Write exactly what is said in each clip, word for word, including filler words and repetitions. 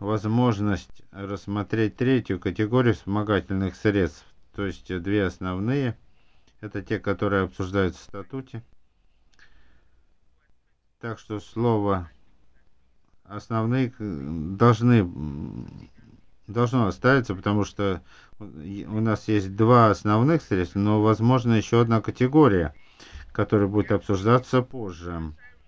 возможность рассмотреть третью категорию вспомогательных средств, то есть две основные. Это те, которые обсуждаются в статуте. Так что слово основные должны должно оставиться, потому что у нас есть два основных средства, но возможно еще одна категория, которая будет обсуждаться позже.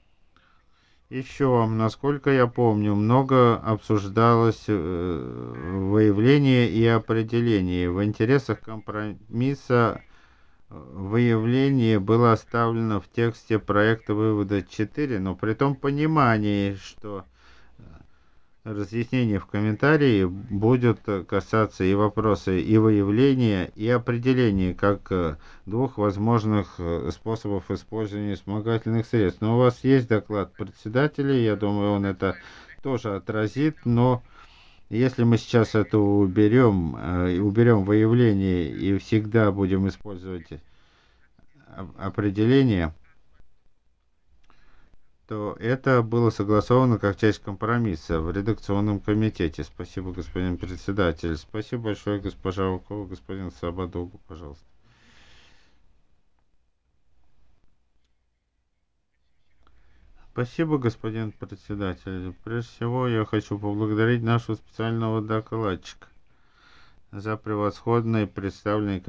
Еще, насколько я помню, много обсуждалось выявление и определение. В интересах компромисса выявление было оставлено в тексте проекта вывода четыре, но при том понимании, что разъяснение в комментарии будет касаться и вопроса и выявления, и определения как двух возможных способов использования вспомогательных средств. Но у вас есть доклад председателя, я думаю, он это тоже отразит, но если мы сейчас это уберем, уберем выявление и всегда будем использовать определение, то это было согласовано как часть компромисса в редакционном комитете. Спасибо, господин председатель. Спасибо большое, госпожа Укова. Господин Сабадогу, пожалуйста. Спасибо, господин председатель. Прежде всего, я хочу поблагодарить нашего специального докладчика за превосходное представление